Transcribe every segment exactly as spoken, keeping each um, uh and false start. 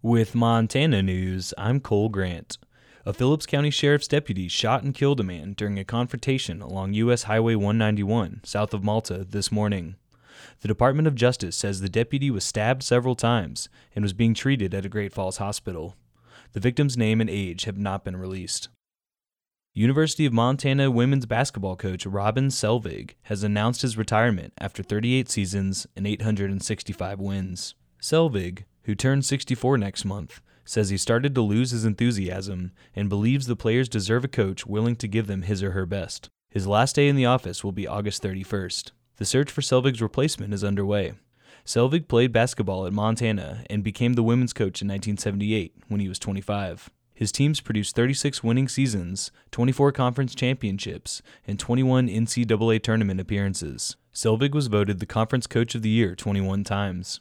With Montana news, I'm Cole Grant. A Phillips County Sheriff's deputy shot and killed a man during a confrontation along U S Highway one ninety-one, south of Malta, this morning. The Department of Justice says the deputy was stabbed several times and was being treated at a Great Falls hospital. The victim's name and age have not been released. University of Montana women's basketball coach Robin Selvig has announced his retirement after thirty-eight seasons and eight hundred sixty-five wins. Selvig, who turns sixty-four next month, says he started to lose his enthusiasm and believes the players deserve a coach willing to give them his or her best. His last day in the office will be August thirty-first. The search for Selvig's replacement is underway. Selvig played basketball at Montana and became the women's coach in nineteen seventy-eight when he was twenty-five. His teams produced thirty-six winning seasons, twenty-four conference championships, and twenty-one N C double A tournament appearances. Selvig was voted the Conference Coach of the Year twenty-one times.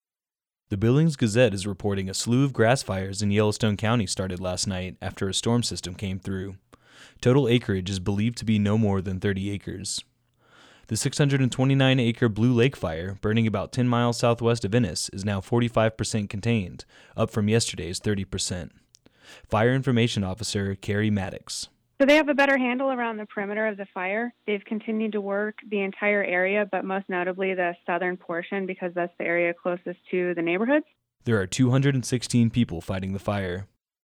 The Billings Gazette is reporting a slew of grass fires in Yellowstone County started last night after a storm system came through. Total acreage is believed to be no more than thirty acres. The six hundred twenty-nine acre Blue Lake Fire, burning about ten miles southwest of Ennis, is now forty-five percent contained, up from yesterday's thirty percent. Fire Information Officer Carrie Maddox. So they have a better handle around the perimeter of the fire. They've continued to work the entire area, but most notably the southern portion because that's the area closest to the neighborhoods. There are two hundred sixteen people fighting the fire.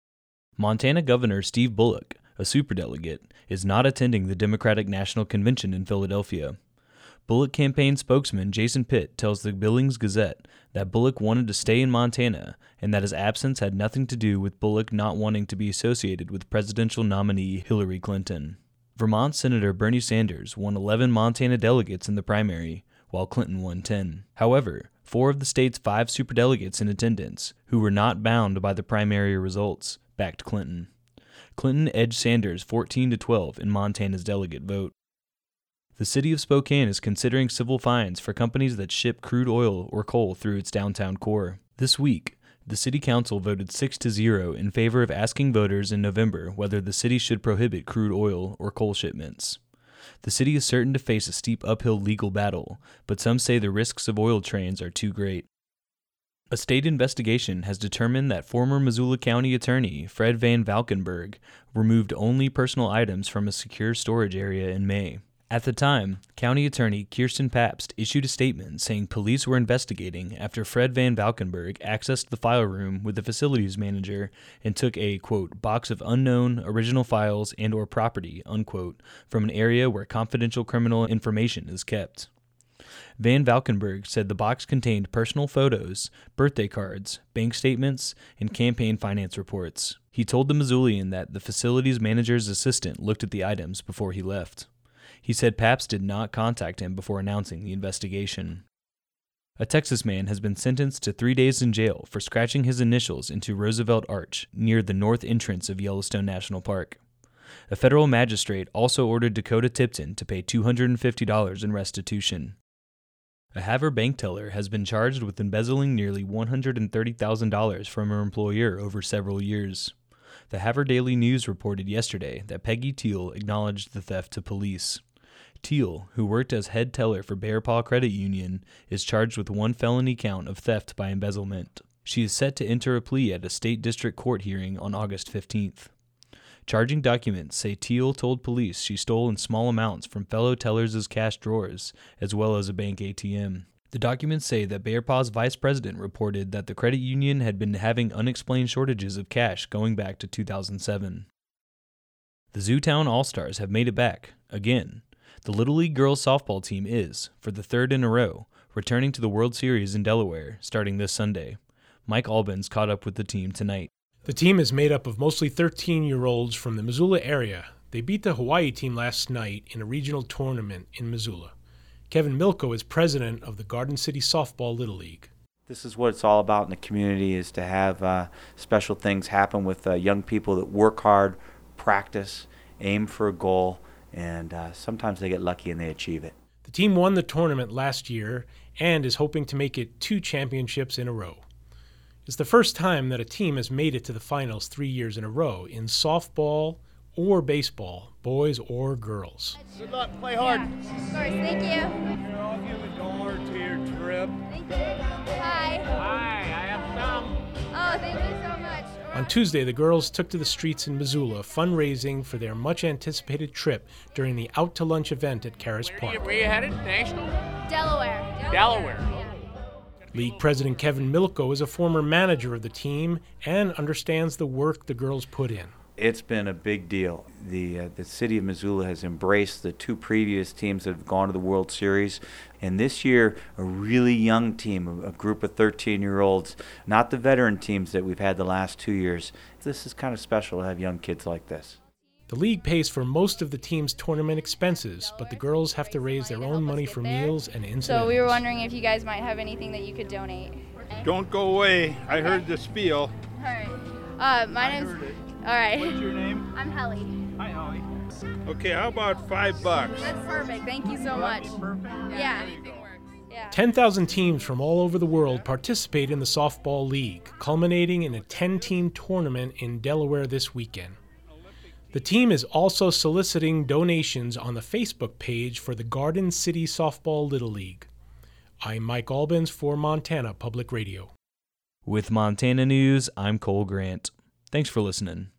Montana Governor Steve Bullock, a superdelegate, is not attending the Democratic National Convention in Philadelphia. Bullock campaign spokesman Jason Pitt tells the Billings Gazette that Bullock wanted to stay in Montana and that his absence had nothing to do with Bullock not wanting to be associated with presidential nominee Hillary Clinton. Vermont Senator Bernie Sanders won eleven Montana delegates in the primary, while Clinton won ten. However, four of the state's five superdelegates in attendance, who were not bound by the primary results, backed Clinton. Clinton edged Sanders fourteen to twelve in Montana's delegate vote. The city of Spokane is considering civil fines for companies that ship crude oil or coal through its downtown core. This week, the city council voted six to zero in favor of asking voters in November whether the city should prohibit crude oil or coal shipments. The city is certain to face a steep uphill legal battle, but some say the risks of oil trains are too great. A state investigation has determined that former Missoula County Attorney Fred Van Valkenburg removed only personal items from a secure storage area in May. At the time, County Attorney Kirsten Pabst issued a statement saying police were investigating after Fred Van Valkenburg accessed the file room with the facilities manager and took a, quote, box of unknown original files and or property, unquote, from an area where confidential criminal information is kept. Van Valkenburg said the box contained personal photos, birthday cards, bank statements, and campaign finance reports. He told the Missoulian that the facilities manager's assistant looked at the items before he left. He said Pabst did not contact him before announcing the investigation. A Texas man has been sentenced to three days in jail for scratching his initials into Roosevelt Arch near the north entrance of Yellowstone National Park. A federal magistrate also ordered Dakota Tipton to pay two hundred fifty dollars in restitution. A Havre bank teller has been charged with embezzling nearly one hundred thirty thousand dollars from her employer over several years. The Havre Daily News reported yesterday that Peggy Teal acknowledged the theft to police. Teal, who worked as head teller for Bear Paw Credit Union, is charged with one felony count of theft by embezzlement. She is set to enter a plea at a state district court hearing on August fifteenth. Charging documents say Teal told police she stole in small amounts from fellow tellers' cash drawers, as well as a bank A T M. The documents say that Bear Paw's vice president reported that the credit union had been having unexplained shortages of cash going back to two thousand seven. The Zootown All-Stars have made it back, again. The Little League girls softball team is, for the third in a row, returning to the World Series in Delaware starting this Sunday. Mike Albans caught up with the team tonight. The team is made up of mostly thirteen-year-olds from the Missoula area. They beat the Hawaii team last night in a regional tournament in Missoula. Kevin Milko is president of the Garden City Softball Little League. This is what it's all about in the community, is to have uh, special things happen with uh, young people that work hard, practice, aim for a goal, and uh, sometimes they get lucky and they achieve it. The team won the tournament last year and is hoping to make it two championships in a row. It's the first time that a team has made it to the finals three years in a row in softball or baseball, boys or girls. Good luck, play hard. Yeah, of course, thank you. Here, I'll give a dollar to your trip. Thank you. Hi. Hi, I have some. Oh, Oh, thank you so much. On Tuesday, the girls took to the streets in Missoula, fundraising for their much-anticipated trip during the Out to Lunch event at Caras Where are you, Park. where are you headed? National? Delaware. Delaware. League President Kevin Milko is a former manager of the team and understands the work the girls put in. It's been a big deal. The uh, the city of Missoula has embraced the two previous teams that have gone to the World Series. And this year, a really young team, a, a group of thirteen-year-olds, not the veteran teams that we've had the last two years. This is kind of special to have young kids like this. The league pays for most of the team's tournament expenses, but the girls have to raise their own money for meals and incidentals. So we were wondering if you guys might have anything that you could donate. Don't go away. I heard the spiel. All right. Uh, my name's. heard it. All right. What's your name? I'm Helly. Hi, Holly. Okay, how about five bucks? That's perfect. Thank you so much. Yeah. Yeah. ten thousand teams from all over the world participate in the softball league, culminating in a ten-team tournament in Delaware this weekend. The team is also soliciting donations on the Facebook page for the Garden City Softball Little League. I'm Mike Albans for Montana Public Radio. With Montana News, I'm Cole Grant. Thanks for listening.